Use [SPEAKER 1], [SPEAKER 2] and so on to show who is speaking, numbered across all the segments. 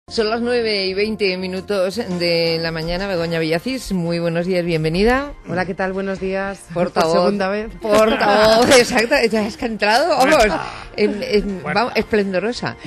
[SPEAKER 1] Son las 9:20 de la mañana. Begoña Villacís, muy buenos días, bienvenida.
[SPEAKER 2] Hola, ¿qué tal? Buenos días.
[SPEAKER 1] Portavoz.
[SPEAKER 2] Por segunda vez.
[SPEAKER 1] Portavoz, exacto. Ya has entrado, vamos, vamos, esplendorosa.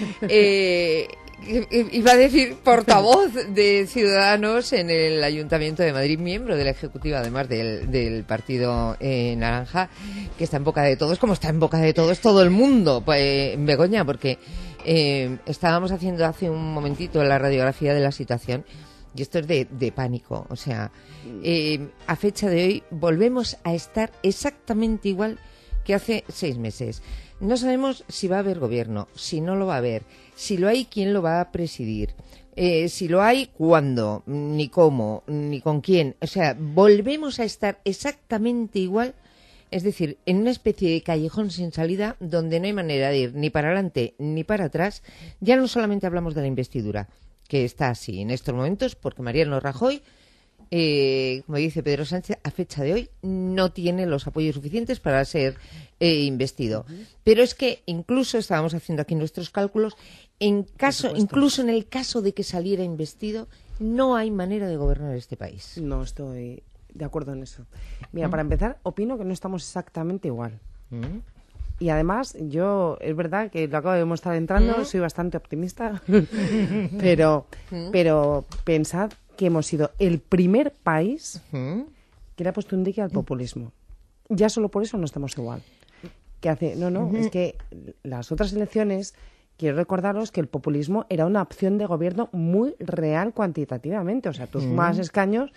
[SPEAKER 1] Iba a decir portavoz de Ciudadanos en el Ayuntamiento de Madrid, miembro de la Ejecutiva, además del Partido Naranja, que está en boca de todos, como está en boca de todos todo el mundo, Begoña, porque estábamos haciendo hace un momentito la radiografía de la situación y esto es de pánico. O sea, a fecha de hoy volvemos a estar exactamente igual que hace 6 meses. No sabemos si va a haber gobierno, si no lo va a haber, si lo hay, quién lo va a presidir, si lo hay, cuándo, ni cómo, ni con quién. O sea, volvemos a estar exactamente igual. Es decir, en una especie de callejón sin salida donde no hay manera de ir ni para adelante ni para atrás. Ya no solamente hablamos de la investidura, que está así en estos momentos, porque Mariano Rajoy, como dice Pedro Sánchez, a fecha de hoy no tiene los apoyos suficientes para ser investido. Pero es que incluso estábamos haciendo aquí nuestros cálculos, incluso en el caso de que saliera investido, no hay manera de gobernar este país.
[SPEAKER 2] No estoy de acuerdo en eso. Mira, para empezar, opino que no estamos exactamente igual. Y además, es verdad que lo acabo de demostrar entrando, soy bastante optimista, pero pensad que hemos sido el primer país que le ha puesto un dique al populismo. Ya solo por eso no estamos igual. Es que las otras elecciones, quiero recordaros que el populismo era una opción de gobierno muy real cuantitativamente. O sea, tú sumabas escaños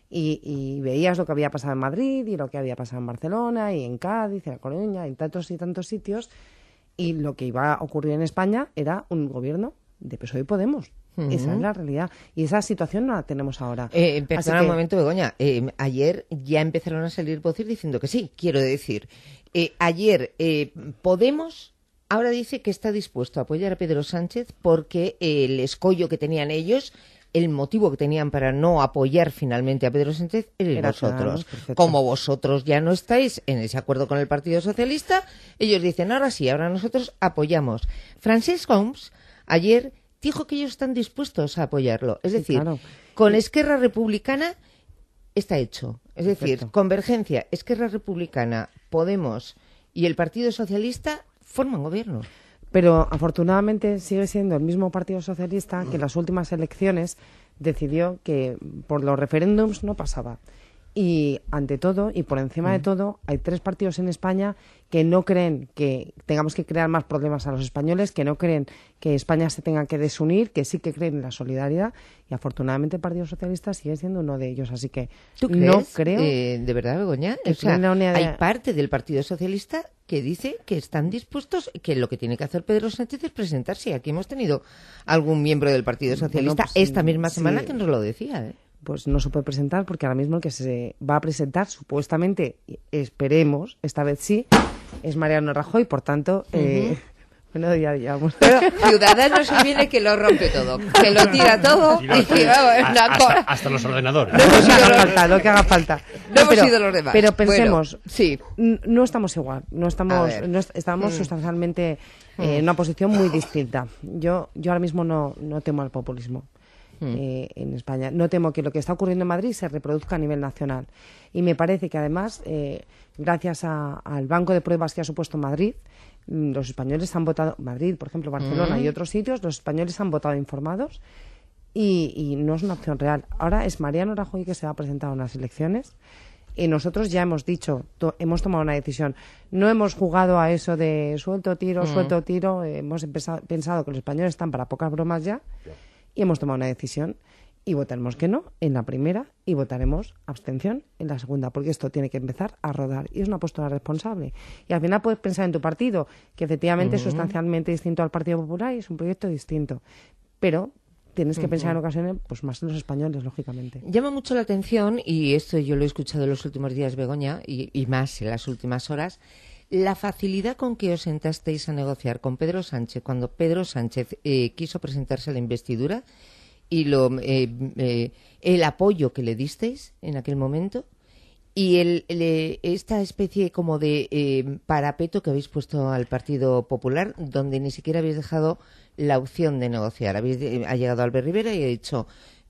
[SPEAKER 2] y veías lo que había pasado en Madrid y lo que había pasado en Barcelona y en Cádiz, en La Coruña, en tantos y tantos sitios, y lo que iba a ocurrir en España era un gobierno de PSOE y Podemos. Esa es la realidad. Y esa situación no la tenemos ahora.
[SPEAKER 1] Perdona un momento, Begoña. Ayer ya empezaron a salir voces diciendo que sí. Quiero decir, ayer Podemos ahora dice que está dispuesto a apoyar a Pedro Sánchez porque el escollo que tenían ellos, el motivo que tenían para no apoyar finalmente a Pedro Sánchez era vosotros. Como vosotros ya no estáis en ese acuerdo con el Partido Socialista, ellos dicen, ahora sí, ahora nosotros apoyamos. Francesc Homs ayer dijo que ellos están dispuestos a apoyarlo. Es decir, con Esquerra Republicana está hecho. Es decir, Convergencia, Esquerra Republicana, Podemos y el Partido Socialista forman gobierno.
[SPEAKER 2] Pero afortunadamente sigue siendo el mismo Partido Socialista que en las últimas elecciones decidió que por los referéndums no pasaba. Y ante todo, y por encima de todo, hay 3 partidos en España que no creen que tengamos que crear más problemas a los españoles, que no creen que España se tenga que desunir, que sí que creen en la solidaridad. Y afortunadamente el Partido Socialista sigue siendo uno de ellos. Así que
[SPEAKER 1] ¿tú crees? No creo. ¿De verdad, Begoña? O sea, hay parte del Partido Socialista que dice que están dispuestos, que lo que tiene que hacer Pedro Sánchez es presentarse. Aquí hemos tenido algún miembro del Partido Socialista esta misma semana que nos lo decía,
[SPEAKER 2] Pues no se puede presentar porque ahora mismo el que se va a presentar, supuestamente, esperemos, esta vez sí, es Mariano Rajoy, por tanto, bueno, ya llevamos.
[SPEAKER 1] Pero Ciudadanos se viene que lo rompe todo, que lo tira todo y
[SPEAKER 3] hasta los ordenadores.
[SPEAKER 2] Lo que haga falta.
[SPEAKER 1] No hemos sido los demás.
[SPEAKER 2] Pero pensemos,
[SPEAKER 1] sí,
[SPEAKER 2] no estamos igual, estamos sustancialmente en una posición muy distinta. Yo ahora mismo no temo al populismo. En España. No temo que lo que está ocurriendo en Madrid se reproduzca a nivel nacional. Y me parece que además, gracias al banco de pruebas que ha supuesto Madrid, los españoles han votado, Madrid, por ejemplo, Barcelona y otros sitios, los españoles han votado informados y no es una opción real. Ahora es Mariano Rajoy que se va a presentar a unas elecciones. Y nosotros ya hemos dicho, hemos tomado una decisión. No hemos jugado a eso de suelto tiro. Hemos pensado que los españoles están para pocas bromas ya. Y hemos tomado una decisión y votaremos que no en la primera y votaremos abstención en la segunda, porque esto tiene que empezar a rodar y es una postura responsable. Y al final puedes pensar en tu partido, que efectivamente es sustancialmente distinto al Partido Popular y es un proyecto distinto, pero tienes que pensar en ocasiones pues más en los españoles, lógicamente.
[SPEAKER 1] Llama mucho la atención, y esto yo lo he escuchado en los últimos días, Begoña, y más en las últimas horas, la facilidad con que os sentasteis a negociar con Pedro Sánchez cuando Pedro Sánchez quiso presentarse a la investidura y el apoyo que le disteis en aquel momento, Y esta especie como de parapeto que habéis puesto al Partido Popular, donde ni siquiera habéis dejado la opción de negociar. Ha llegado Albert Rivera y ha dicho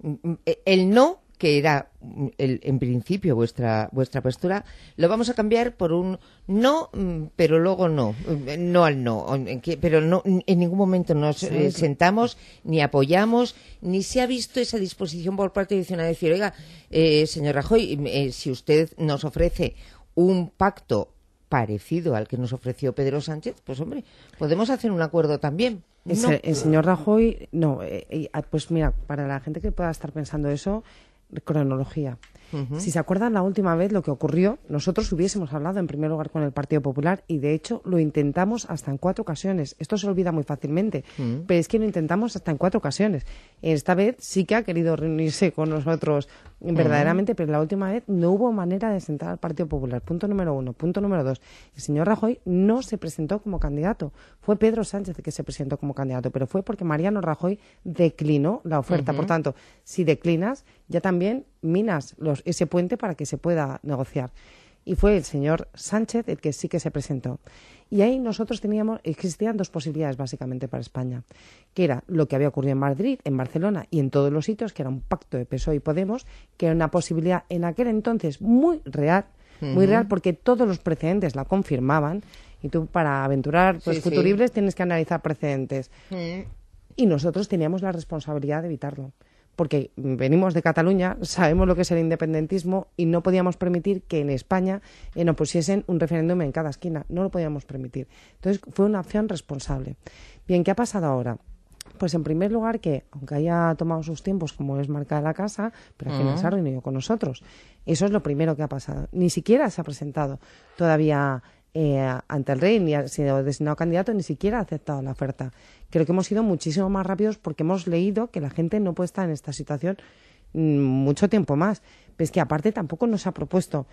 [SPEAKER 1] el no, que era en principio vuestra postura, lo vamos a cambiar por un no, pero luego no al no, pero no, en ningún momento nos sentamos, ni apoyamos, ni se ha visto esa disposición por parte de Edición a decir, oiga, señor Rajoy, si usted nos ofrece un pacto parecido al que nos ofreció Pedro Sánchez, pues hombre, podemos hacer un acuerdo también.
[SPEAKER 2] No. El señor Rajoy, no, pues mira, para la gente que pueda estar pensando eso, cronología. Si se acuerdan la última vez lo que ocurrió, nosotros hubiésemos hablado en primer lugar con el Partido Popular y de hecho lo intentamos hasta en 4 ocasiones. Esto se olvida muy fácilmente, pero es que lo intentamos hasta en 4 ocasiones. Esta vez sí que ha querido reunirse con nosotros verdaderamente, pero la última vez no hubo manera de sentar al Partido Popular. Punto número 1. Punto número 2. El señor Rajoy no se presentó como candidato. Fue Pedro Sánchez el que se presentó como candidato, pero fue porque Mariano Rajoy declinó la oferta. Por tanto, si declinas, ya también minas ese puente para que se pueda negociar. Y fue el señor Sánchez el que sí que se presentó. Y ahí existían 2 posibilidades básicamente para España, que era lo que había ocurrido en Madrid, en Barcelona y en todos los sitios, que era un pacto de PSOE y Podemos, que era una posibilidad en aquel entonces muy real porque todos los precedentes la confirmaban, y tú para aventurar futuribles tienes que analizar precedentes. Y nosotros teníamos la responsabilidad de evitarlo. Porque venimos de Cataluña, sabemos lo que es el independentismo y no podíamos permitir que en España nos pusiesen un referéndum en cada esquina. No lo podíamos permitir. Entonces, fue una acción responsable. Bien, ¿qué ha pasado ahora? Pues en primer lugar que, aunque haya tomado sus tiempos como es marca de la casa, pero al final se ha reunido con nosotros. Eso es lo primero que ha pasado. Ni siquiera se ha presentado todavía ante el rey, ni ha sido designado candidato, ni siquiera ha aceptado la oferta. Creo que hemos sido muchísimo más rápidos porque hemos leído que la gente no puede estar en esta situación mucho tiempo más. Pero es que aparte tampoco nos ha propuesto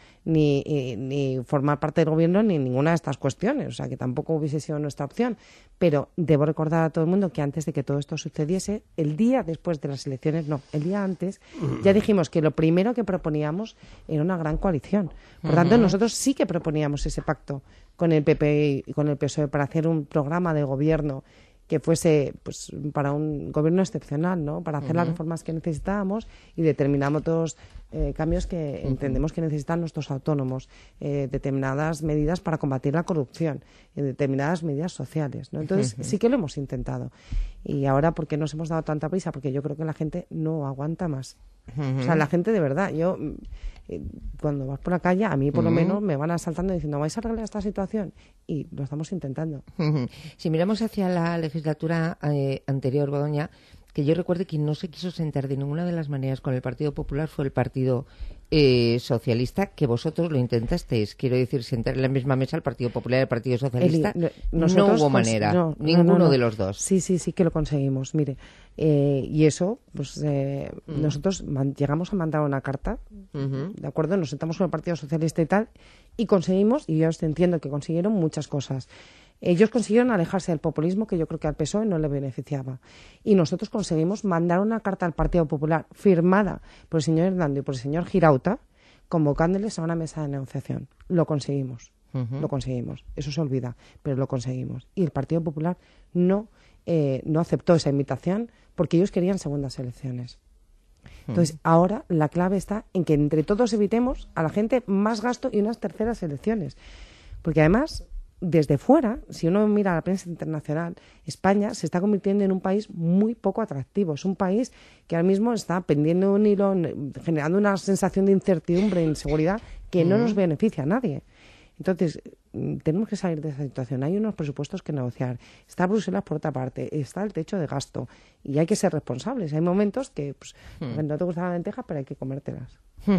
[SPEAKER 2] ni formar parte del gobierno ni ninguna de estas cuestiones, o sea que tampoco hubiese sido nuestra opción. Pero debo recordar a todo el mundo que antes de que todo esto sucediese, el día después de las elecciones, no, el día antes, ya dijimos que lo primero que proponíamos era una gran coalición. Por tanto, nosotros sí que proponíamos ese pacto con el PP y con el PSOE para hacer un programa de gobierno que fuese pues para un gobierno excepcional, ¿no? Para hacer las reformas que necesitábamos y determinados cambios que entendemos que necesitan nuestros autónomos, determinadas medidas para combatir la corrupción, determinadas medidas sociales, ¿no? Entonces sí que lo hemos intentado. Y ahora, ¿por qué nos hemos dado tanta prisa? Porque yo creo que la gente no aguanta más. O sea, la gente de verdad, yo cuando vas por la calle, a mí por lo menos me van asaltando diciendo, ¿vais a arreglar esta situación? Y lo estamos intentando.
[SPEAKER 1] Si miramos hacia la legislatura anterior, Begoña, que yo recuerde que no se quiso sentar de ninguna de las maneras con el Partido Popular fue el Partido Socialista, que vosotros lo intentasteis. Quiero decir, sentar en la misma mesa el Partido Popular y el Partido Socialista. No hubo manera, ninguno de los dos.
[SPEAKER 2] Sí que lo conseguimos. Mire, y eso, pues nosotros llegamos a mandar una carta, ¿de acuerdo? Nos sentamos con el Partido Socialista y tal, y conseguimos, y yo entiendo que consiguieron muchas cosas. Ellos consiguieron alejarse del populismo, que yo creo que al PSOE no le beneficiaba. Y nosotros conseguimos mandar una carta al Partido Popular firmada por el señor Hernando y por el señor Girauta, convocándoles a una mesa de negociación. Lo conseguimos. Lo conseguimos. Eso se olvida, pero lo conseguimos. Y el Partido Popular no aceptó esa invitación porque ellos querían segundas elecciones. Entonces, ahora la clave está en que entre todos evitemos a la gente más gasto y unas terceras elecciones. Porque además, desde fuera, si uno mira la prensa internacional, España se está convirtiendo en un país muy poco atractivo. Es un país que ahora mismo está pendiendo un hilo, generando una sensación de incertidumbre e inseguridad que no nos beneficia a nadie. Entonces, tenemos que salir de esa situación. Hay unos presupuestos que negociar. Está Bruselas por otra parte, está el techo de gasto y hay que ser responsables. Hay momentos que no te gusta la lenteja, pero hay que comértelas.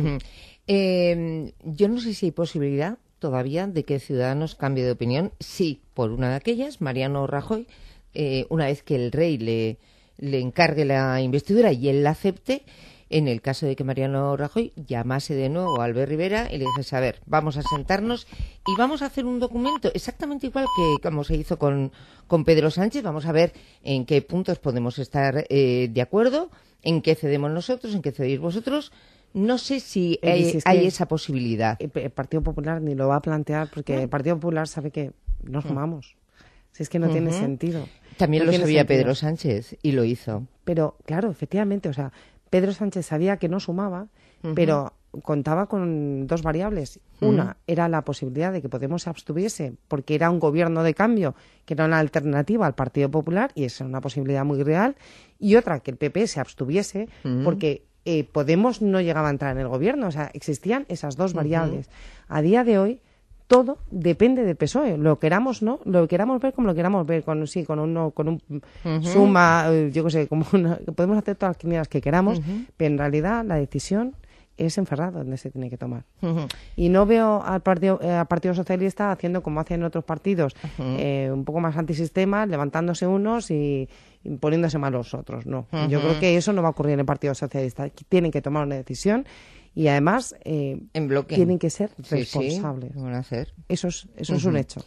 [SPEAKER 1] Yo no sé si hay posibilidad todavía de que Ciudadanos cambie de opinión. Sí, por una de aquellas, Mariano Rajoy, una vez que el rey le encargue la investidura y él la acepte, en el caso de que Mariano Rajoy llamase de nuevo a Albert Rivera y le dijese, a ver, vamos a sentarnos y vamos a hacer un documento exactamente igual que como se hizo con Pedro Sánchez. Vamos a ver en qué puntos podemos estar de acuerdo, en qué cedemos nosotros, en qué cedéis vosotros. No sé si hay esa posibilidad.
[SPEAKER 2] El Partido Popular ni lo va a plantear porque el Partido Popular sabe que no sumamos. Si es que no tiene sentido.
[SPEAKER 1] También lo sabía Pedro Sánchez y lo hizo.
[SPEAKER 2] Pero, claro, efectivamente, o sea, Pedro Sánchez sabía que no sumaba, pero contaba con dos variables. Una era la posibilidad de que Podemos se abstuviese porque era un gobierno de cambio, que era una alternativa al Partido Popular, y esa es una posibilidad muy real. Y otra, que el PP se abstuviese porque Podemos no llegaba a entrar en el gobierno. O sea, existían esas dos variables. A día de hoy, todo depende del PSOE, lo queramos lo queramos ver como lo queramos ver, con un suma, yo qué sé, podemos hacer todas las quinielas que queramos, pero en realidad la decisión es en Ferraz donde se tiene que tomar. Y no veo al Partido Socialista haciendo como hacen otros partidos, un poco más antisistema, levantándose unos y poniéndose mal los otros. No, yo creo que eso no va a ocurrir en el Partido Socialista. Tienen que tomar una decisión. Y además
[SPEAKER 1] en bloque.
[SPEAKER 2] Tienen que ser responsables.
[SPEAKER 1] Sí, van a hacer.
[SPEAKER 2] Eso es un hecho.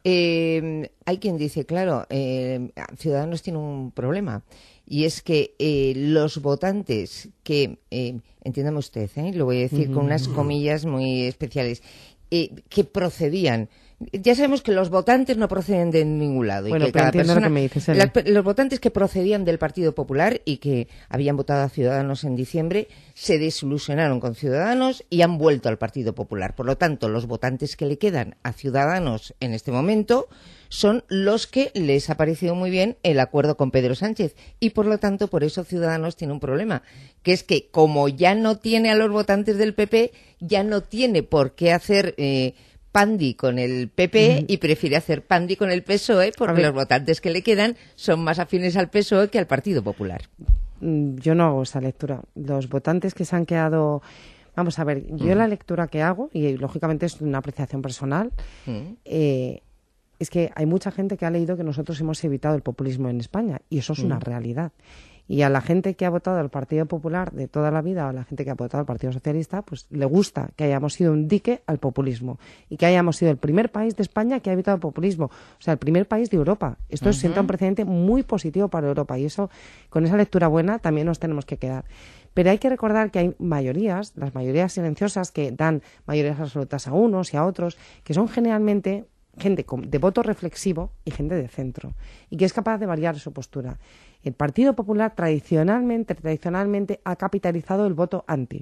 [SPEAKER 1] Hay quien dice, claro, Ciudadanos tiene un problema, y es que los votantes que, entiéndame usted, lo voy a decir con unas comillas muy especiales, que procedían. Ya sabemos que los votantes no proceden de ningún lado.
[SPEAKER 2] Bueno,
[SPEAKER 1] y que cada persona,
[SPEAKER 2] lo que me dices,
[SPEAKER 1] los votantes que procedían del Partido Popular y que habían votado a Ciudadanos en diciembre se desilusionaron con Ciudadanos y han vuelto al Partido Popular. Por lo tanto, los votantes que le quedan a Ciudadanos en este momento son los que les ha parecido muy bien el acuerdo con Pedro Sánchez. Y por lo tanto, por eso Ciudadanos tiene un problema, que es que como ya no tiene a los votantes del PP, ya no tiene por qué hacer pandi con el PP y prefiere hacer pandi con el PSOE porque los votantes que le quedan son más afines al PSOE que al Partido Popular.
[SPEAKER 2] Yo no hago esa lectura. Los votantes que se han quedado... Vamos a ver, yo la lectura que hago, y lógicamente es una apreciación personal, es que hay mucha gente que ha leído que nosotros hemos evitado el populismo en España, y eso es una realidad. Y a la gente que ha votado al Partido Popular de toda la vida, o a la gente que ha votado al Partido Socialista, pues le gusta que hayamos sido un dique al populismo y que hayamos sido el primer país de España que ha evitado el populismo, o sea, el primer país de Europa. Esto sienta un precedente muy positivo para Europa, y eso, con esa lectura buena, también nos tenemos que quedar. Pero hay que recordar que hay mayorías, las mayorías silenciosas, que dan mayorías absolutas a unos y a otros, que son generalmente gente de voto reflexivo y gente de centro, y que es capaz de variar su postura. El Partido Popular tradicionalmente ha capitalizado el voto anti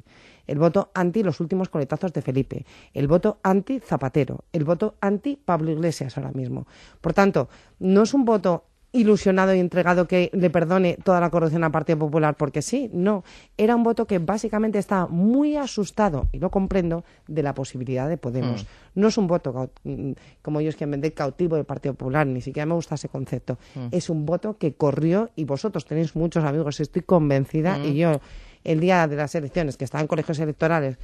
[SPEAKER 2] los últimos coletazos de Felipe, el voto anti Zapatero, el voto anti Pablo Iglesias ahora mismo. Por tanto, no es un voto ilusionado y entregado que le perdone toda la corrupción al Partido Popular porque sí, no. Era un voto que básicamente estaba muy asustado, y lo comprendo, de la posibilidad de Podemos. No es un voto, como ellos quieren vender, cautivo del Partido Popular, ni siquiera me gusta ese concepto. Es un voto que corrió, y vosotros tenéis muchos amigos, estoy convencida, y yo, el día de las elecciones, que estaba en colegios electorales,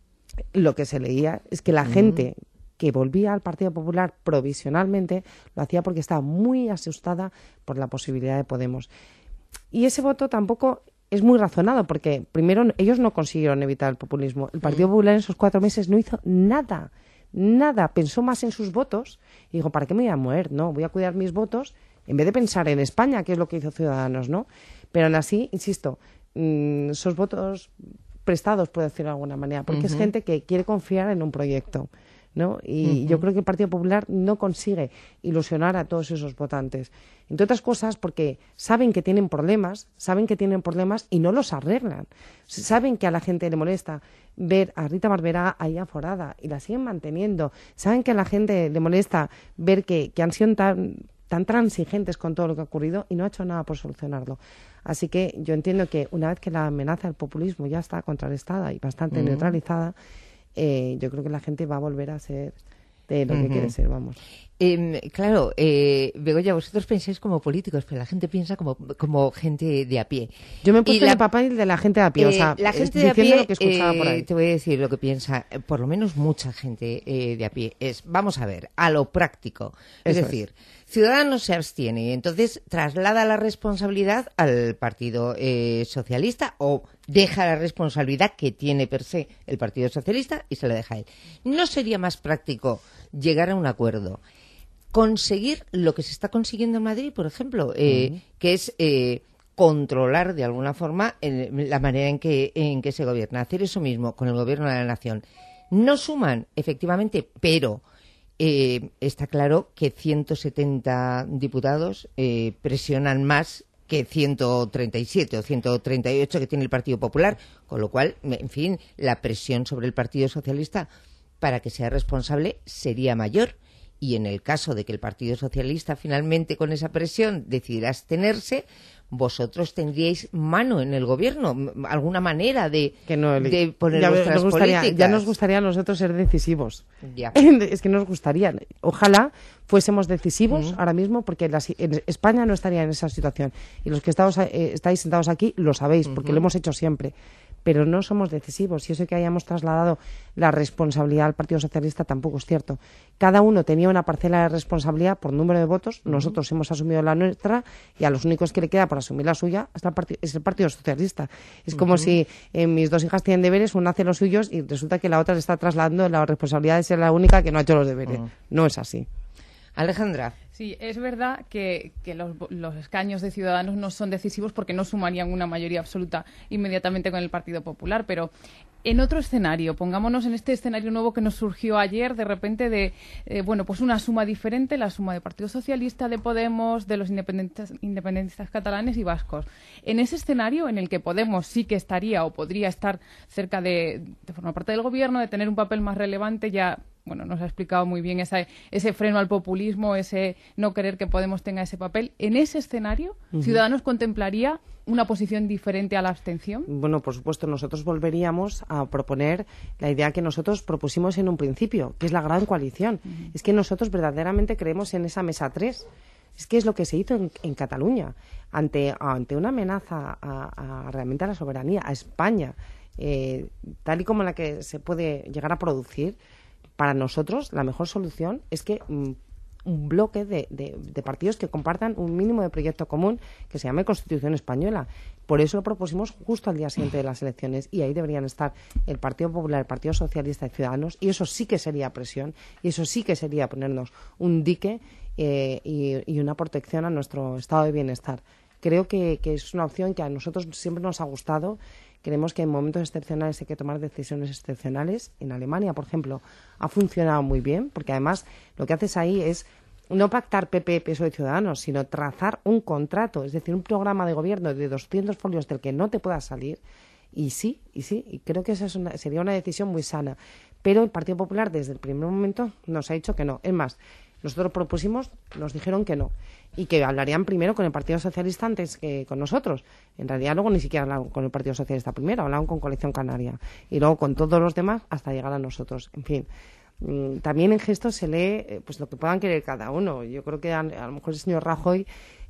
[SPEAKER 2] lo que se leía es que la gente que volvía al Partido Popular provisionalmente lo hacía porque estaba muy asustada por la posibilidad de Podemos. Y ese voto tampoco es muy razonado, porque primero ellos no consiguieron evitar el populismo. El Partido Popular en esos 4 meses no hizo nada, pensó más en sus votos y dijo, ¿para qué me voy a mover? No, voy a cuidar mis votos en vez de pensar en España, que es lo que hizo Ciudadanos, ¿no? Pero aún así, insisto, esos votos prestados, puedo decirlo de alguna manera, porque es gente que quiere confiar en un proyecto, ¿no? Y yo creo que el Partido Popular no consigue ilusionar a todos esos votantes. Entre otras cosas porque saben que tienen problemas y no los arreglan. Saben que a la gente le molesta ver a Rita Barberá ahí aforada y la siguen manteniendo. Saben que a la gente le molesta ver que han sido tan transigentes con todo lo que ha ocurrido y no ha hecho nada por solucionarlo. Así que yo entiendo que una vez que la amenaza del populismo ya está contrarrestada y bastante neutralizada, yo creo que la gente va a volver a ser de lo que quiere ser, vamos.
[SPEAKER 1] Claro, Begoña, vosotros pensáis como políticos, pero la gente piensa como gente de a pie.
[SPEAKER 2] Yo me he puesto en el papel de la gente de a pie, o sea,
[SPEAKER 1] la gente de a pie,
[SPEAKER 2] lo que escuchaba por ahí.
[SPEAKER 1] Te voy a decir lo que piensa, por lo menos mucha gente de a pie, vamos a ver, a lo práctico. Es decir, Ciudadanos se abstiene y entonces traslada la responsabilidad al Partido Socialista, o deja la responsabilidad que tiene per se el Partido Socialista y se la deja a él. ¿No sería más práctico llegar a un acuerdo, conseguir lo que se está consiguiendo en Madrid, por ejemplo, que es controlar de alguna forma la manera en que se gobierna. Hacer eso mismo con el gobierno de la nación. No suman, efectivamente, pero está claro que 170 diputados presionan más que 137 o 138 que tiene el Partido Popular, con lo cual, en fin, la presión sobre el Partido Socialista para que sea responsable sería mayor. Y en el caso de que el Partido Socialista finalmente con esa presión decidiera abstenerse, vosotros tendríais mano en el gobierno, alguna manera de poner vuestras políticas.
[SPEAKER 2] Ya nos gustaría a nosotros ser decisivos.
[SPEAKER 1] Ya.
[SPEAKER 2] Es que nos gustaría. Ojalá fuésemos decisivos ahora mismo, porque en España no estaría en esa situación. Y los que estáis sentados aquí lo sabéis, porque lo hemos hecho siempre. Pero no somos decisivos, y eso que hayamos trasladado la responsabilidad al Partido Socialista tampoco es cierto. Cada uno tenía una parcela de responsabilidad por número de votos, nosotros hemos asumido la nuestra, y a los únicos que le queda por asumir la suya es el Partido Socialista. Es como si mis dos hijas tienen deberes, una hace los suyos y resulta que la otra le está trasladando la responsabilidad de ser la única que no ha hecho los deberes. No es así.
[SPEAKER 1] Alejandra.
[SPEAKER 4] Sí, es verdad que los escaños de Ciudadanos no son decisivos porque no sumarían una mayoría absoluta inmediatamente con el Partido Popular, pero en otro escenario, pongámonos en este escenario nuevo que nos surgió ayer, de repente pues una suma diferente, la suma de Partido Socialista, de Podemos, de los independentistas catalanes y vascos. En ese escenario en el que Podemos sí que estaría o podría estar cerca de formar parte del gobierno, de tener un papel más relevante, ya nos ha explicado muy bien ese freno al populismo, ese no querer que Podemos tenga ese papel. En ese escenario, ¿Ciudadanos contemplaría una posición diferente a la abstención?
[SPEAKER 2] Bueno, por supuesto, nosotros volveríamos a proponer la idea que nosotros propusimos en un principio, que es la gran coalición. Es que nosotros verdaderamente creemos en esa mesa 3. Es que es lo que se hizo en Cataluña, ante una amenaza realmente a la soberanía, a España, tal y como la que se puede llegar a producir. Para nosotros, la mejor solución es que un bloque de partidos que compartan un mínimo de proyecto común que se llame Constitución Española. Por eso lo propusimos justo al día siguiente de las elecciones, y ahí deberían estar el Partido Popular, el Partido Socialista y Ciudadanos, y eso sí que sería presión, y eso sí que sería ponernos un dique y una protección a nuestro estado de bienestar. Creo que es una opción que a nosotros siempre nos ha gustado. Creemos que en momentos excepcionales hay que tomar decisiones excepcionales. En Alemania, por ejemplo, ha funcionado muy bien, porque además lo que haces ahí es no pactar PP, PSOE y Ciudadanos, sino trazar un contrato, es decir, un programa de gobierno de 200 folios del que no te puedas salir. Y creo que esa sería una decisión muy sana. Pero el Partido Popular desde el primer momento nos ha dicho que no. Es más, nosotros propusimos, nos dijeron que no, y que hablarían primero con el Partido Socialista antes que con nosotros. En realidad luego ni siquiera hablaron con el Partido Socialista primero, hablaron con Coalición Canaria y luego con todos los demás hasta llegar a nosotros. En fin, también en gestos se lee pues lo que puedan querer cada uno. Yo creo que a lo mejor el señor Rajoy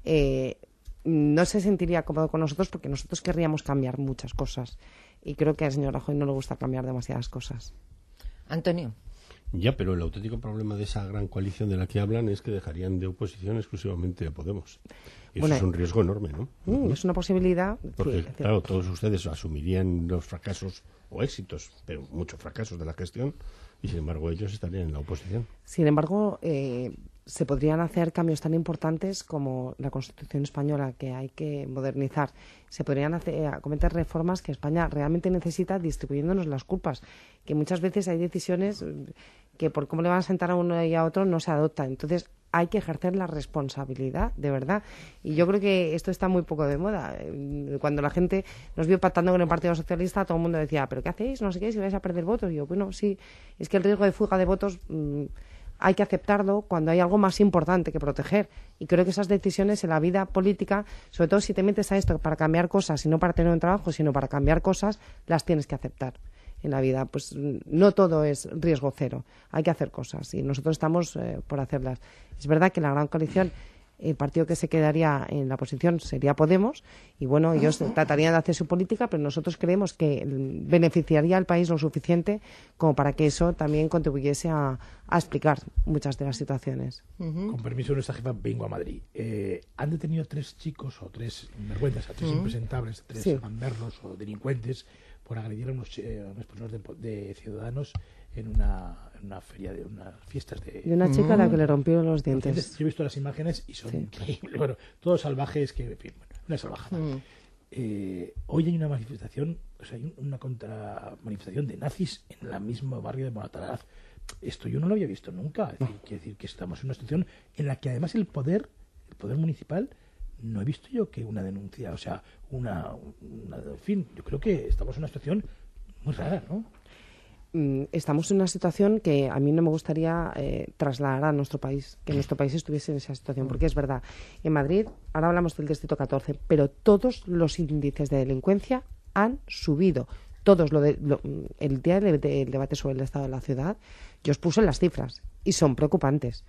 [SPEAKER 2] no se sentiría cómodo con nosotros, porque nosotros querríamos cambiar muchas cosas, y creo que al señor Rajoy no le gusta cambiar demasiadas cosas.
[SPEAKER 1] Antonio.
[SPEAKER 3] Ya, pero el auténtico problema de esa gran coalición de la que hablan es que dejarían de oposición exclusivamente a Podemos. Y eso es un riesgo enorme, ¿no?
[SPEAKER 2] Es una posibilidad.
[SPEAKER 3] Porque, claro, todos ustedes asumirían los fracasos o éxitos, pero muchos fracasos de la gestión, y sin embargo ellos estarían en la oposición.
[SPEAKER 2] Sin embargo, se podrían hacer cambios tan importantes como la Constitución Española, que hay que modernizar. Se podrían acometer reformas que España realmente necesita, distribuyéndonos las culpas, que muchas veces hay decisiones que por cómo le van a sentar a uno y a otro no se adoptan. Entonces hay que ejercer la responsabilidad, de verdad. Y yo creo que esto está muy poco de moda. Cuando la gente nos vio pactando con el Partido Socialista, todo el mundo decía, ¿pero qué hacéis? No sé qué, si vais a perder votos. Y yo, bueno, sí, es que el riesgo de fuga de votos hay que aceptarlo cuando hay algo más importante que proteger. Y creo que esas decisiones en la vida política, sobre todo si te metes a esto para cambiar cosas, y no para tener un trabajo, sino para cambiar cosas, las tienes que aceptar. En la vida, pues no todo es riesgo cero, hay que hacer cosas, y nosotros estamos por hacerlas. Es verdad que la gran coalición, el partido que se quedaría en la oposición sería Podemos, y bueno, ellos tratarían de hacer su política, pero nosotros creemos que beneficiaría al país lo suficiente como para que eso también contribuyese a explicar muchas de las situaciones.
[SPEAKER 5] Con permiso de nuestra jefa, vengo a Madrid. Han detenido 3 chicos o 3 vergüenzas, a 3 impresentables, 3 gamberros o delincuentes por agredir a unas personas de Ciudadanos en una feria, de unas fiestas de...
[SPEAKER 2] Y una chica a la que le rompieron los dientes.
[SPEAKER 5] Yo he visto las imágenes y son increíbles. Bueno, todos salvajes que, en fin, Una salvajada. Hoy hay una manifestación, o sea, hay una contramanifestación de nazis en el mismo barrio de Moratalaz. Esto yo no lo había visto nunca. Quiere decir que estamos en una situación en la que además el poder municipal, no he visto yo que una denuncia, o sea, en fin, yo creo que estamos en una situación muy rara, ¿no?
[SPEAKER 2] Estamos en una situación que a mí no me gustaría trasladar a nuestro país, que nuestro país estuviese en esa situación, porque es verdad, en Madrid, ahora hablamos del distrito 14, pero todos los índices de delincuencia han subido. Todos, el día del debate sobre el estado de la ciudad, yo os puse las cifras y son preocupantes.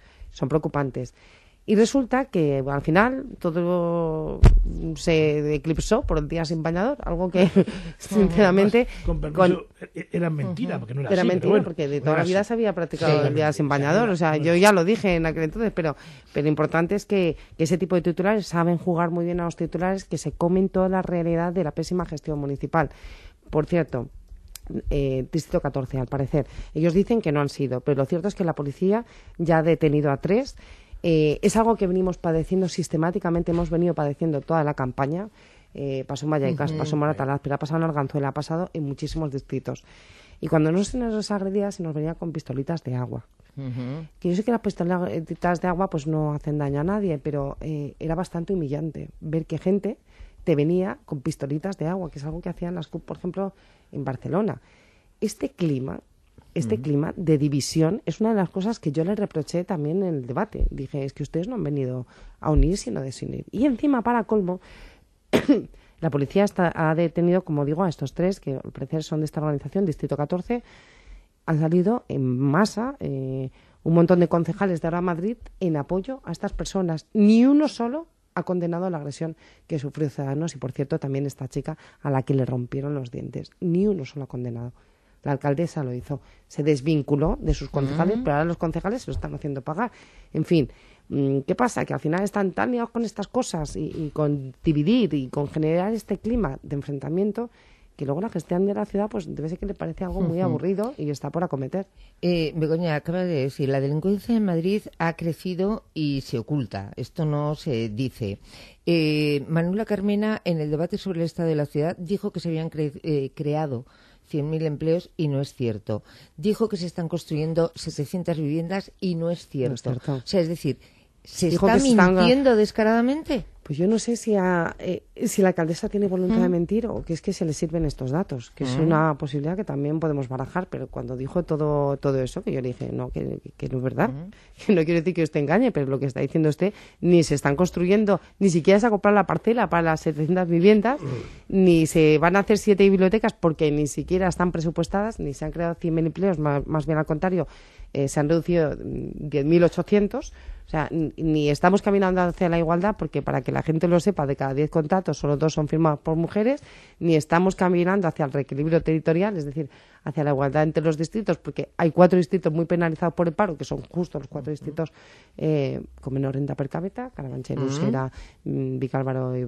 [SPEAKER 2] Y resulta que al final todo se eclipsó por el día sin bañador, algo que sinceramente...
[SPEAKER 5] Era mentira, porque no era
[SPEAKER 2] así. Era mentira,
[SPEAKER 5] bueno,
[SPEAKER 2] porque de toda la vida se había practicado el día sin bañador. O sea, yo ya lo dije en aquel entonces, pero lo importante es que ese tipo de titulares saben jugar muy bien a los titulares, que se comen toda la realidad de la pésima gestión municipal. Por cierto, distrito 14, al parecer. Ellos dicen que no han sido, pero lo cierto es que la policía ya ha detenido a 3. Es algo que venimos padeciendo sistemáticamente, hemos venido padeciendo toda la campaña. Pasó en Vallecas, pasó en Moratalaz, pero ha pasado en Arganzuela, ha pasado en muchísimos distritos. Y cuando se nos agredía, se nos venía con pistolitas de agua. Que yo sé que las pistolitas de agua pues no hacen daño a nadie, pero era bastante humillante ver que gente te venía con pistolitas de agua, que es algo que hacían las CUP, por ejemplo, en Barcelona. Este clima de división es una de las cosas que yo le reproché también en el debate. Dije, es que ustedes no han venido a unir, sino a desunir. Y encima, para colmo, la policía ha detenido, como digo, a estos 3, que al parecer son de esta organización, Distrito 14. Han salido en masa un montón de concejales de Ahora Madrid en apoyo a estas personas. Ni uno solo ha condenado la agresión que sufrió Ciudadanos, y por cierto también esta chica a la que le rompieron los dientes. Ni uno solo ha condenado. La alcaldesa lo hizo, se desvinculó de sus concejales, pero ahora los concejales se lo están haciendo pagar. En fin, ¿qué pasa? Que al final están tan liados con estas cosas y con dividir y con generar este clima de enfrentamiento, que luego la gestión de la ciudad pues debe ser que le parece algo muy aburrido y está por acometer.
[SPEAKER 1] Begoña, acaba de decir, la delincuencia en Madrid ha crecido y se oculta. Esto no se dice. Manuela Carmena, en el debate sobre el estado de la ciudad, dijo que se habían creado 100.000 empleos y no es cierto. Dijo que se están construyendo 700 viviendas y no es cierto. No es cierto. O sea, es decir, ¿se está mintiendo descaradamente?
[SPEAKER 2] Pues yo no sé si la alcaldesa tiene voluntad de mentir o que es que se le sirven estos datos, que es una posibilidad que también podemos barajar, pero cuando dijo todo eso, que yo le dije, no, que no es verdad, que no quiero decir que usted engañe, pero lo que está diciendo usted, ni se están construyendo, ni siquiera se ha comprado la parcela para las 700 viviendas, ni se van a hacer 7 bibliotecas porque ni siquiera están presupuestadas, ni se han creado 100.000 empleos, más bien al contrario, se han reducido 10.800. O sea, ni estamos caminando hacia la igualdad, porque para que la gente lo sepa, de cada 10 contratos solo 2 son firmados por mujeres, ni estamos caminando hacia el reequilibrio territorial, es decir, hacia la igualdad entre los distritos, porque hay 4 distritos muy penalizados por el paro, que son justo los 4 distritos con menor renta per cápita, Carabanchel, Usera, Villaverde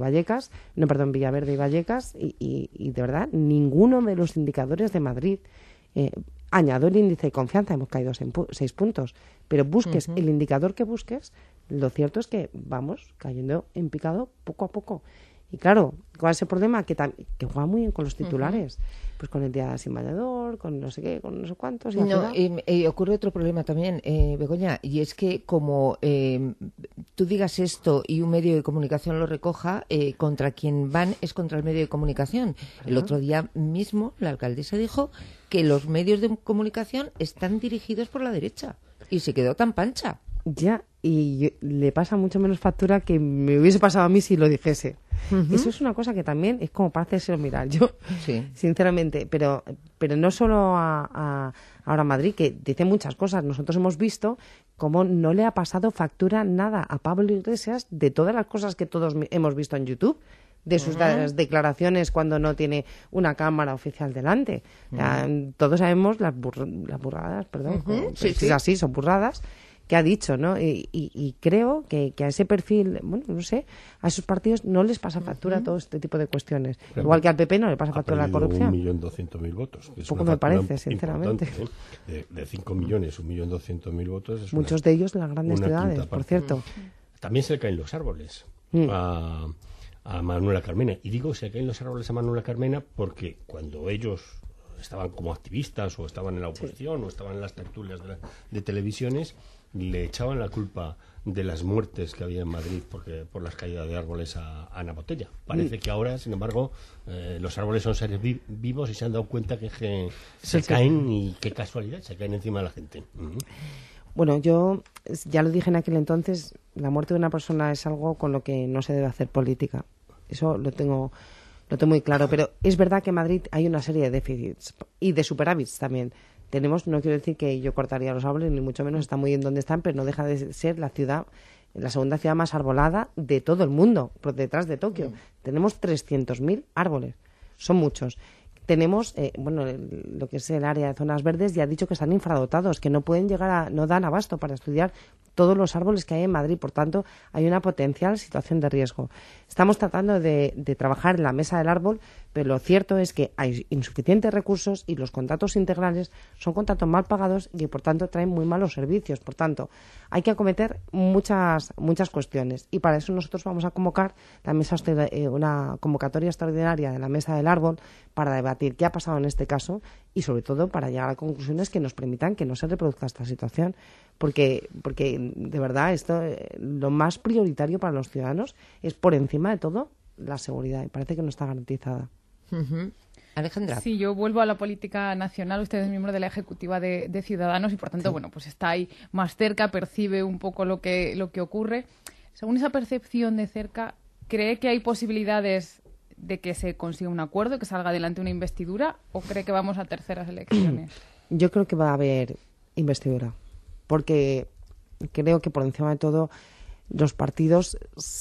[SPEAKER 2] y Vallecas, y de verdad, ninguno de los indicadores de Madrid añado el índice de confianza, hemos caído 6 puntos, pero busques el indicador que busques, lo cierto es que vamos cayendo en picado poco a poco. Y claro, ¿cuál es el problema? Que juega muy bien con los titulares, pues con el día sin bañador, con no sé qué, con no sé cuántos.
[SPEAKER 1] Y ocurre otro problema también, Begoña, y es que como tú digas esto y un medio de comunicación lo recoja, contra quien van es contra el medio de comunicación. El otro día mismo la alcaldesa dijo que los medios de comunicación están dirigidos por la derecha y se quedó tan pancha.
[SPEAKER 2] Ya, y le pasa mucho menos factura que me hubiese pasado a mí si lo dijese. Eso es una cosa que también es como para hacérselo mirar yo, sinceramente, pero no solo a Ahora Madrid, que dice muchas cosas. Nosotros hemos visto cómo no le ha pasado factura nada a Pablo Iglesias de todas las cosas que todos hemos visto en YouTube, de sus declaraciones cuando no tiene una cámara oficial delante. O sea, todos sabemos las burradas, perdón, es así, son burradas, que ha dicho, ¿no? Y creo que a ese perfil, bueno, no sé, a esos partidos no les pasa factura todo este tipo de cuestiones. Pero igual que al PP no le pasa factura la corrupción.
[SPEAKER 3] 1.200.000 votos. Que es
[SPEAKER 2] poco me parece, sinceramente.
[SPEAKER 3] De 5 millones, 1.200.000 votos. Es
[SPEAKER 2] muchos de ellos en las grandes ciudades, por cierto.
[SPEAKER 3] También se le caen los árboles a Manuela Carmena. Y digo, se caen los árboles a Manuela Carmena porque cuando ellos estaban como activistas o estaban en la oposición o estaban en las tertulias de televisiones, le echaban la culpa de las muertes que había en Madrid por las caídas de árboles a Ana Botella. Parece que ahora, sin embargo, los árboles son seres vivos y se han dado cuenta que se caen y qué casualidad, se caen encima de la gente.
[SPEAKER 2] Bueno, yo ya lo dije en aquel entonces, la muerte de una persona es algo con lo que no se debe hacer política. Eso lo tengo muy claro, pero es verdad que en Madrid hay una serie de déficits y de superávits también. No quiero decir que yo cortaría los árboles, ni mucho menos, están muy bien donde están, pero no deja de ser la segunda ciudad más arbolada de todo el mundo, por detrás de Tokio. Tenemos 300.000 árboles, son muchos. Tenemos, lo que es el área de zonas verdes, ya ha dicho que están infradotados, que no dan abasto para estudiar todos los árboles que hay en Madrid. Por tanto, hay una potencial situación de riesgo. Estamos tratando de trabajar en la mesa del árbol, pero lo cierto es que hay insuficientes recursos y los contratos integrales son contratos mal pagados y, por tanto, traen muy malos servicios. Por tanto, hay que acometer muchas cuestiones y para eso nosotros vamos a convocar una convocatoria extraordinaria de la mesa del árbol para debatir qué ha pasado en este caso y, sobre todo, para llegar a conclusiones que nos permitan que no se reproduzca esta situación. Porque de verdad, lo más prioritario para los ciudadanos es, por encima de todo, la seguridad. Y parece que no está garantizada.
[SPEAKER 1] Alejandra.
[SPEAKER 4] Sí, yo vuelvo a la política nacional. Usted es miembro de la Ejecutiva de Ciudadanos y, por tanto, pues está ahí más cerca, percibe un poco lo que ocurre. Según esa percepción de cerca, ¿cree que hay posibilidades de que se consiga un acuerdo, que salga adelante una investidura, o cree que vamos a terceras elecciones?
[SPEAKER 2] Yo creo que va a haber investidura, porque creo que por encima de todo los partidos,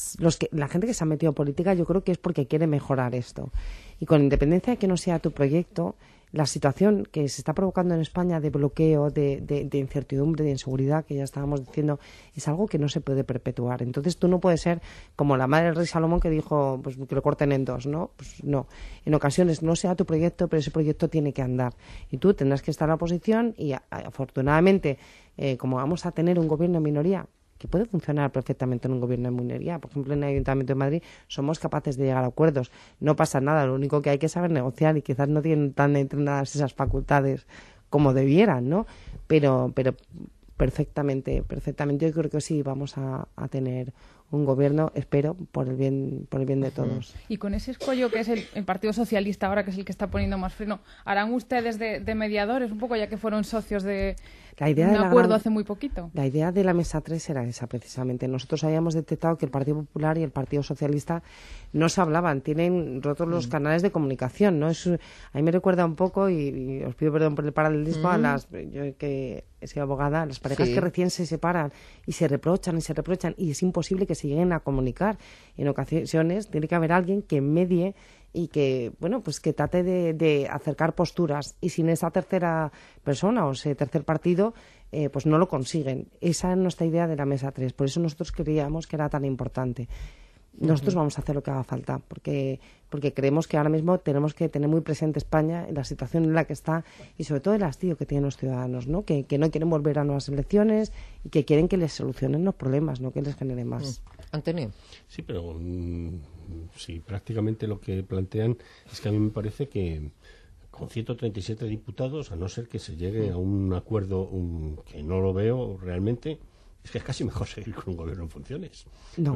[SPEAKER 2] la gente que se ha metido en política, yo creo que es porque quiere mejorar esto. Y con independencia de que no sea tu proyecto, la situación que se está provocando en España de bloqueo, de incertidumbre, de inseguridad, que ya estábamos diciendo, es algo que no se puede perpetuar. Entonces tú no puedes ser como la madre del rey Salomón que dijo pues que lo corten en dos, ¿no? Pues no. En ocasiones no sea tu proyecto, pero ese proyecto tiene que andar. Y tú tendrás que estar en la oposición y afortunadamente, como vamos a tener un gobierno en minoría, que puede funcionar perfectamente en un gobierno de minoría. Por ejemplo, en el Ayuntamiento de Madrid somos capaces de llegar a acuerdos. No pasa nada, lo único que hay que saber negociar y quizás no tienen tan entrenadas esas facultades como debieran, ¿no? Pero perfectamente. Yo creo que sí vamos a tener un gobierno, espero, por el bien de todos.
[SPEAKER 4] Y con ese escollo que es el Partido Socialista ahora, que es el que está poniendo más freno, ¿harán ustedes de mediadores un poco, ya que fueron socios de un acuerdo hace muy poquito?
[SPEAKER 2] La idea de la Mesa 3 era esa, precisamente. Nosotros habíamos detectado que el Partido Popular y el Partido Socialista no se hablaban, tienen rotos los canales de comunicación, ¿no? A mí me recuerda un poco, y os pido perdón por el paralelismo, yo que he sido abogada, las parejas que recién se separan y se reprochan y es imposible que se lleguen a comunicar. En ocasiones tiene que haber alguien que medie y que, pues que trate de acercar posturas, y sin esa tercera persona o ese tercer partido, pues no lo consiguen. Esa es nuestra idea de la Mesa 3, por eso nosotros creíamos que era tan importante. Nosotros vamos a hacer lo que haga falta, porque creemos que ahora mismo tenemos que tener muy presente España en la situación en la que está y sobre todo el hastío que tienen los ciudadanos, ¿no? Que no quieren volver a nuevas elecciones y que quieren que les solucionen los problemas, no que les generen más.
[SPEAKER 1] Antonio.
[SPEAKER 3] Sí, pero sí, prácticamente lo que plantean es que a mí me parece que con 137 diputados, a no ser que se llegue a un acuerdo que no lo veo realmente, es que es casi mejor seguir con un gobierno en funciones.
[SPEAKER 2] No.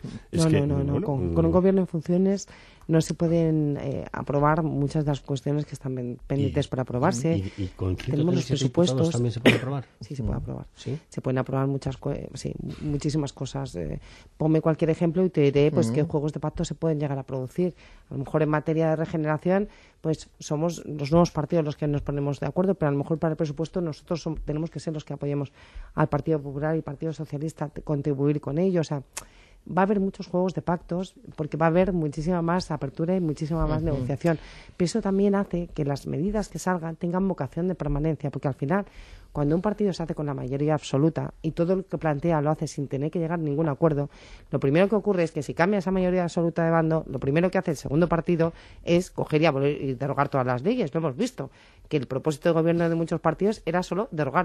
[SPEAKER 2] Con un gobierno en funciones no se pueden aprobar muchas de las cuestiones que están pendientes para aprobarse.
[SPEAKER 3] ¿Y con
[SPEAKER 2] tenemos los presupuestos
[SPEAKER 3] también se puede aprobar?
[SPEAKER 2] Sí, se puede aprobar.
[SPEAKER 3] ¿Sí?
[SPEAKER 2] Se pueden aprobar muchísimas cosas. Ponme cualquier ejemplo y te diré qué juegos de pacto se pueden llegar a producir. A lo mejor en materia de regeneración, pues somos los nuevos partidos los que nos ponemos de acuerdo, pero a lo mejor para el presupuesto nosotros tenemos que ser los que apoyemos al Partido Popular y Partido Socialista, contribuir con ellos. O sea, va a haber muchos juegos de pactos porque va a haber muchísima más apertura y muchísima más negociación. Pero eso también hace que las medidas que salgan tengan vocación de permanencia, porque al final cuando un partido se hace con la mayoría absoluta y todo lo que plantea lo hace sin tener que llegar a ningún acuerdo, lo primero que ocurre es que si cambia esa mayoría absoluta de bando, lo primero que hace el segundo partido es coger y derogar todas las leyes. Lo hemos visto, que el propósito de gobierno de muchos partidos era solo derogar.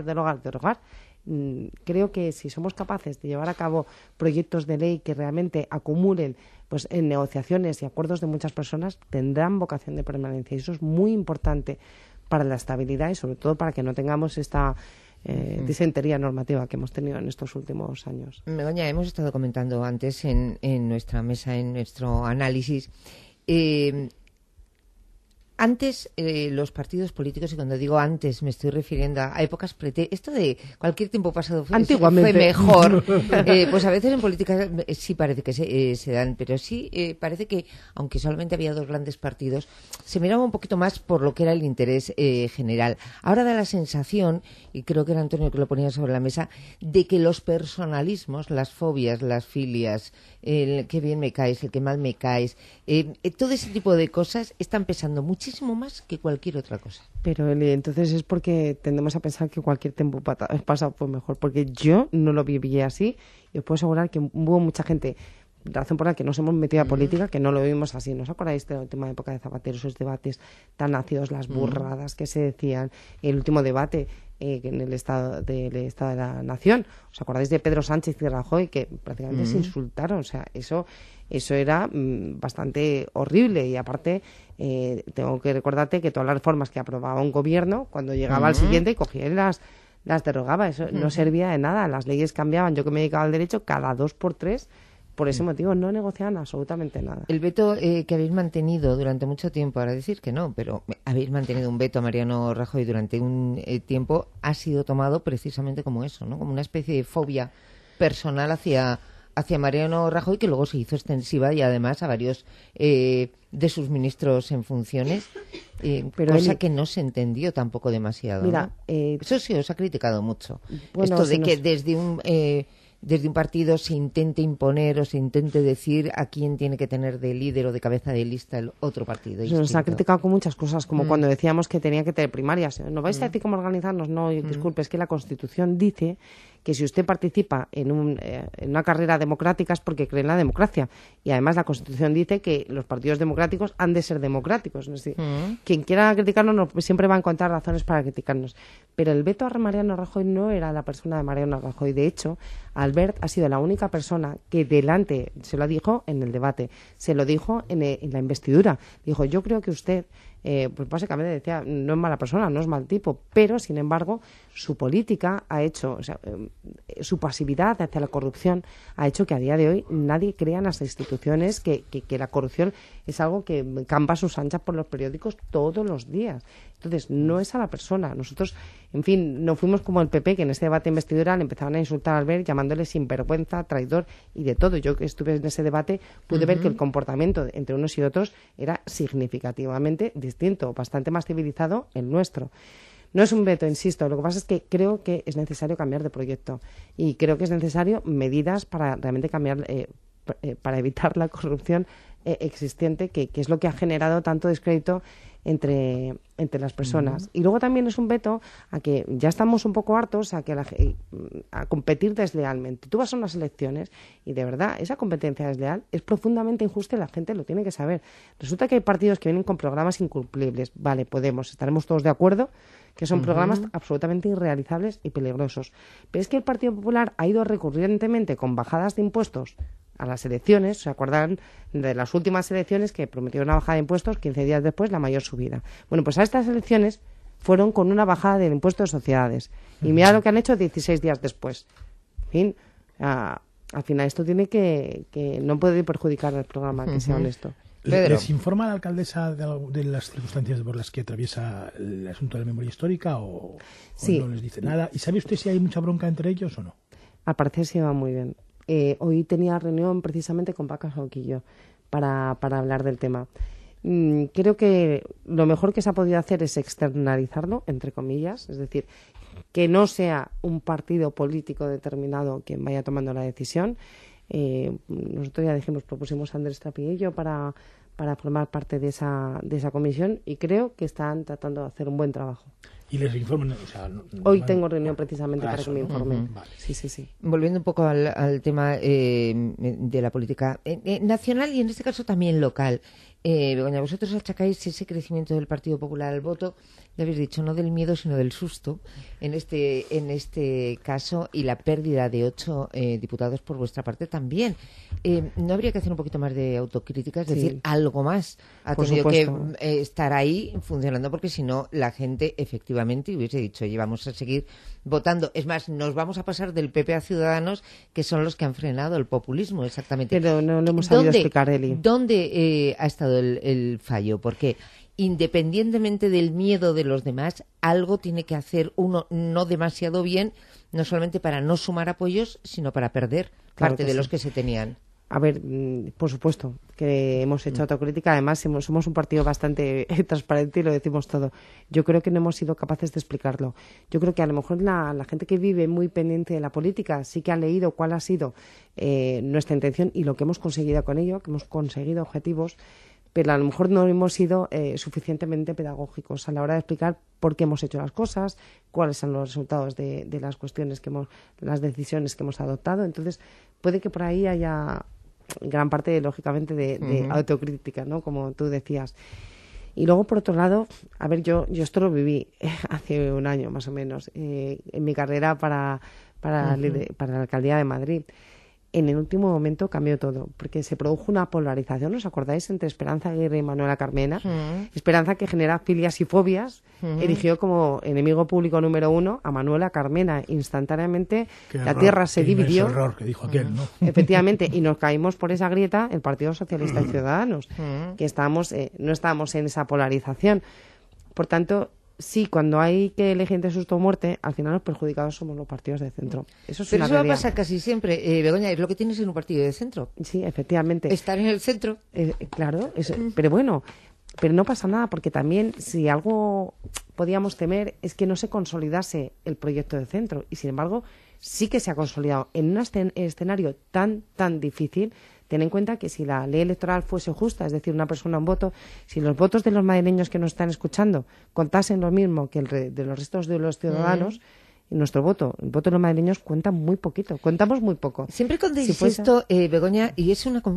[SPEAKER 2] Creo que si somos capaces de llevar a cabo proyectos de ley que realmente acumulen pues en negociaciones y acuerdos de muchas personas, tendrán vocación de permanencia, y eso es muy importante para la estabilidad y sobre todo para que no tengamos esta disentería normativa que hemos tenido en estos últimos años.
[SPEAKER 1] Begoña, hemos estado comentando antes en nuestra mesa, en nuestro análisis, antes los partidos políticos, y cuando digo antes me estoy refiriendo a épocas esto de cualquier tiempo pasado fue mejor, pues a veces en política sí parece que se dan, pero sí parece que aunque solamente había dos grandes partidos, se miraba un poquito más por lo que era el interés general. Ahora da la sensación, y creo que era Antonio que lo ponía sobre la mesa, de que los personalismos, las fobias, las filias, el que bien me caes, el que mal me caes, todo ese tipo de cosas están pesando muchísimo más que cualquier otra cosa.
[SPEAKER 2] Pero Eli, entonces es porque tendemos a pensar que cualquier tiempo pasado fue mejor, porque yo no lo viví así, y os puedo asegurar que hubo mucha gente, razón por la que nos hemos metido a política, que no lo vivimos así. ¿No os acordáis de la última época de Zapatero, esos debates tan ácidos, las burradas que se decían, el último debate en el Estado de la Nación? ¿Os acordáis de Pedro Sánchez y Rajoy, que prácticamente se insultaron? O sea, eso era bastante horrible, y aparte tengo que recordarte que todas las reformas que aprobaba un gobierno, cuando llegaba al siguiente, cogía y las derogaba. Eso no servía de nada, las leyes cambiaban. Yo que me dedicaba al derecho, cada 2 por 3, por ese motivo no negociaban absolutamente nada.
[SPEAKER 1] El veto que habéis mantenido durante mucho tiempo, ahora decir que no, pero habéis mantenido un veto a Mariano Rajoy durante un tiempo, ha sido tomado precisamente como eso, ¿no? Como una especie de fobia personal hacia Mariano Rajoy, que luego se hizo extensiva y además a varios de sus ministros en funciones, pero cosa que no se entendió tampoco demasiado.
[SPEAKER 2] Mira,
[SPEAKER 1] ¿no? Eso sí os ha criticado mucho.
[SPEAKER 2] Bueno,
[SPEAKER 1] esto de que desde un partido se intente imponer o se intente decir a quién tiene que tener de líder o de cabeza de lista el otro partido.
[SPEAKER 2] Se nos ha criticado con muchas cosas, como cuando decíamos que tenía que tener primarias. ¿No vais a decir cómo organizarnos? No, disculpe, es que la Constitución dice que si usted participa en una carrera democrática es porque cree en la democracia. Y además la Constitución dice que los partidos democráticos han de ser democráticos. Es decir, quien quiera criticarnos siempre va a encontrar razones para criticarnos. Pero el veto a Mariano Rajoy no era la persona de Mariano Rajoy. De hecho, Albert ha sido la única persona que delante, se lo dijo en el debate, se lo dijo en la investidura. Dijo, yo creo que usted, pues básicamente decía, no es mala persona, no es mal tipo, pero sin embargo su política ha hecho, o sea, su pasividad hacia la corrupción ha hecho que a día de hoy nadie crea en las instituciones, que la corrupción es algo que campa a sus anchas por los periódicos todos los días. Entonces, no es a la persona. Nosotros, en fin, no fuimos como el PP, que en este debate de investidura le empezaban a insultar a Albert, llamándole sinvergüenza, traidor y de todo. Yo que estuve en ese debate pude ver que el comportamiento entre unos y otros era significativamente distinto, bastante más civilizado el nuestro. No es un veto, insisto, lo que pasa es que creo que es necesario cambiar de proyecto y creo que es necesario medidas para realmente cambiar, para evitar la corrupción existente, que es lo que ha generado tanto descrédito entre las personas. Y luego también es un veto a que ya estamos un poco hartos a competir deslealmente. Tú vas a unas elecciones y de verdad esa competencia desleal es profundamente injusta y la gente lo tiene que saber. Resulta que hay partidos que vienen con programas incumplibles. Vale, estaremos todos de acuerdo que son programas absolutamente irrealizables y peligrosos. Pero es que el Partido Popular ha ido recurrentemente con bajadas de impuestos a las elecciones. ¿Se acuerdan de las últimas elecciones que prometieron una bajada de impuestos, 15 días después la mayor subida? Bueno, pues a estas elecciones fueron con una bajada del impuesto de sociedades. Y mira lo que han hecho 16 días después. En fin, al final esto tiene que no puede perjudicar al programa, que sea honesto.
[SPEAKER 5] ¿Les informa la alcaldesa de las circunstancias por las que atraviesa el asunto de la memoria histórica o no les dice nada? ¿Y sabe usted si hay mucha bronca entre ellos o no?
[SPEAKER 2] Al parecer se va muy bien. Hoy tenía reunión precisamente con Paca Sauquillo para hablar del tema. Creo que lo mejor que se ha podido hacer es externalizarlo, entre comillas, es decir, que no sea un partido político determinado quien vaya tomando la decisión. Nosotros ya propusimos a Andrés Trapillo para formar parte de esa comisión y creo que están tratando de hacer un buen trabajo.
[SPEAKER 5] y les informen.
[SPEAKER 2] Hoy tengo reunión precisamente para que me informen.
[SPEAKER 5] Vale.
[SPEAKER 2] Sí.
[SPEAKER 1] Volviendo un poco al tema de la política nacional y en este caso también local. Begoña, vosotros achacáis ese crecimiento del Partido Popular al voto, ya habéis dicho, no del miedo sino del susto en este caso, y la pérdida de 8 diputados por vuestra parte también. ¿No habría que hacer un poquito más de autocrítica? Es decir, algo más ha tenido que estar ahí funcionando, porque si no la gente efectivamente hubiese dicho, oye, vamos a seguir votando. Es más, nos vamos a pasar del PP a Ciudadanos, que son los que han frenado el populismo, exactamente.
[SPEAKER 2] Pero no lo hemos sabido explicar, Eli.
[SPEAKER 1] ¿Dónde ha estado el fallo? Porque independientemente del miedo de los demás, algo tiene que hacer uno no demasiado bien, no solamente para no sumar apoyos, sino para perder parte de los que se tenían.
[SPEAKER 2] A ver, por supuesto que hemos hecho autocrítica. Además, somos un partido bastante transparente y lo decimos todo. Yo creo que no hemos sido capaces de explicarlo. Yo creo que a lo mejor la gente que vive muy pendiente de la política sí que ha leído cuál ha sido nuestra intención y lo que hemos conseguido con ello, que hemos conseguido objetivos, pero a lo mejor no hemos sido suficientemente pedagógicos a la hora de explicar por qué hemos hecho las cosas, cuáles son los resultados de las cuestiones las decisiones que hemos adoptado. Entonces, puede que por ahí haya gran parte, lógicamente, de autocrítica, ¿no? Como tú decías. Y luego, por otro lado, a ver, yo esto lo viví hace un año más o menos, en mi carrera para la Alcaldía de Madrid. En el último momento cambió todo, porque se produjo una polarización, ¿os acordáis?, entre Esperanza Aguirre y Manuela Carmena. Esperanza, que genera filias y fobias, eligió como enemigo público número 1 a Manuela Carmena. Instantáneamente tierra se dividió.
[SPEAKER 5] Error que dijo aquel, ¿no?
[SPEAKER 2] Efectivamente, y nos caímos por esa grieta el Partido Socialista y Ciudadanos, que no estábamos en esa polarización. Por tanto, sí, cuando hay que elegir entre susto o muerte, al final los perjudicados somos los partidos de centro. Eso es
[SPEAKER 1] Pero
[SPEAKER 2] una
[SPEAKER 1] eso va a
[SPEAKER 2] realidad.
[SPEAKER 1] pasar casi siempre, Begoña, es lo que tienes en un partido de centro.
[SPEAKER 2] Sí, efectivamente.
[SPEAKER 1] Estar en el centro.
[SPEAKER 2] Claro, pero bueno, pero no pasa nada, porque también si algo podíamos temer es que no se consolidase el proyecto de centro, y sin embargo sí que se ha consolidado en un escenario tan difícil. Ten en cuenta que si la ley electoral fuese justa, es decir, una persona, un voto, si los votos de los madrileños que nos están escuchando contasen lo mismo que el de los restos de los ciudadanos, nuestro voto, el voto de los madrileños cuenta muy poquito, contamos muy poco.
[SPEAKER 1] Siempre contáis esto, Begoña, y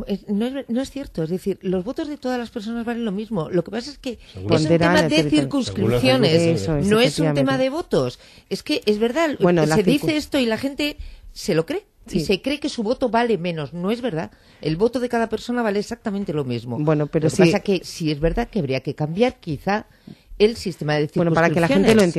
[SPEAKER 1] no es cierto. Es decir, los votos de todas las personas valen lo mismo. Lo que pasa es que es un tema de circunscripciones, no es un tema de votos. Es que es verdad, se dice esto y la gente se lo cree. Sí. Y se cree que su voto vale menos. No es verdad. El voto de cada persona vale exactamente lo mismo.
[SPEAKER 2] Bueno, pero
[SPEAKER 1] lo que pasa que sí es verdad que habría que cambiar quizá el sistema de circunscripciones.
[SPEAKER 2] Bueno, para que la gente lo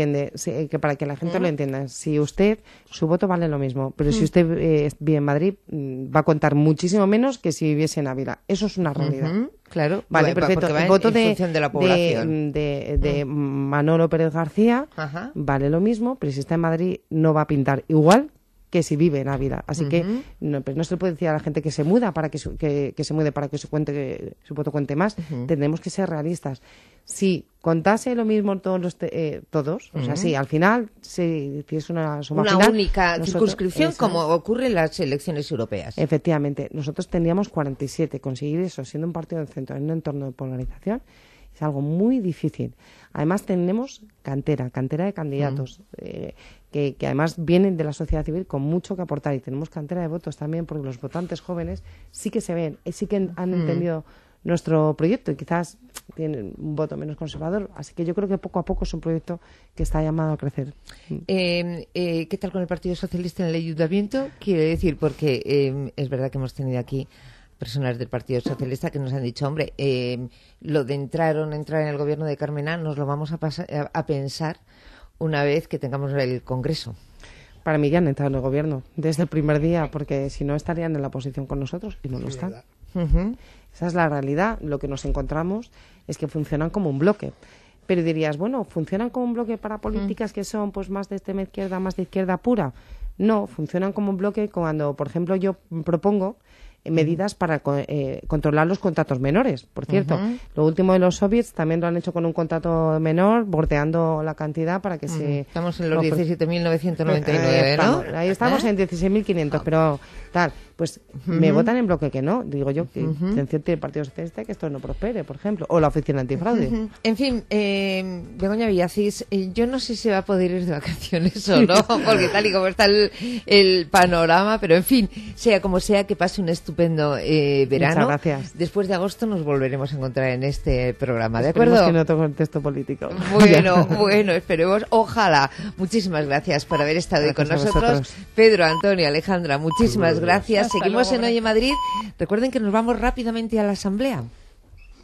[SPEAKER 2] entienda, si su voto vale lo mismo, pero si usted vive en Madrid, va a contar muchísimo menos que si viviese en Ávila. Eso es una realidad.
[SPEAKER 1] Claro,
[SPEAKER 2] vale, perfecto. El voto
[SPEAKER 1] en función de la población.
[SPEAKER 2] de Manolo Pérez García vale lo mismo, pero si está en Madrid no va a pintar igual que si vive en Ávila. Así que no se le puede decir a la gente que se muda para que se mude para que su voto cuente más. Tendremos que ser realistas. Si contase lo mismo todos, o sea, sí, al final, si es una suma final,
[SPEAKER 1] única circunscripción, como ocurre en las elecciones europeas.
[SPEAKER 2] Efectivamente, nosotros tendríamos 47. Conseguir eso, siendo un partido del centro en un entorno de polarización, es algo muy difícil. Además, tenemos cantera de candidatos que además vienen de la sociedad civil con mucho que aportar, y tenemos cantera de votos también, porque los votantes jóvenes sí que se ven, sí que han entendido nuestro proyecto y quizás tienen un voto menos conservador. Así que yo creo que poco a poco es un proyecto que está llamado a crecer.
[SPEAKER 1] ¿Qué tal con el Partido Socialista en el Ayuntamiento? Quiero decir, porque es verdad que hemos tenido aquí personas del Partido Socialista que nos han dicho, hombre, lo de entrar en el gobierno de Carmena nos lo vamos a pensar una vez que tengamos el Congreso.
[SPEAKER 2] Para mí ya han entrado en el gobierno desde el primer día, porque si no estarían en la oposición con nosotros y no lo están. Esa es la realidad. Lo que nos encontramos es que funcionan como un bloque. Pero dirías, bueno, ¿funcionan como un bloque para políticas que son pues más de extrema izquierda, más de izquierda pura? No, funcionan como un bloque cuando, por ejemplo, yo propongo medidas para controlar los contratos menores, por cierto. Lo último de los soviets también lo han hecho con un contrato menor, bordeando la cantidad para que se...
[SPEAKER 1] Estamos en los 17.999, ¿no?
[SPEAKER 2] Ahí estamos en 16.500, pero tal, pues me votan en bloque que no. Digo yo que atención tiene el Partido Socialista que esto no prospere, por ejemplo, o la Oficina Antifraude.
[SPEAKER 1] En fin, Begoña Villacís, yo no sé si va a poder ir de vacaciones o no, porque tal y como está el panorama, pero en fin, sea como sea, que pase un estupendo verano.
[SPEAKER 2] Muchas gracias.
[SPEAKER 1] Después de agosto nos volveremos a encontrar en este programa, ¿de
[SPEAKER 2] Esperemos
[SPEAKER 1] acuerdo?
[SPEAKER 2] que no tengo contexto político.
[SPEAKER 1] Bueno, esperemos, ojalá. Muchísimas gracias por haber estado hoy con
[SPEAKER 2] Gracias a
[SPEAKER 1] nosotros.
[SPEAKER 2] vosotros.
[SPEAKER 1] Pedro, Antonio, Alejandra, muchísimas gracias.
[SPEAKER 4] Hasta
[SPEAKER 1] Seguimos
[SPEAKER 4] luego,
[SPEAKER 1] en Hoy en Madrid. Recuerden que nos vamos rápidamente a la Asamblea.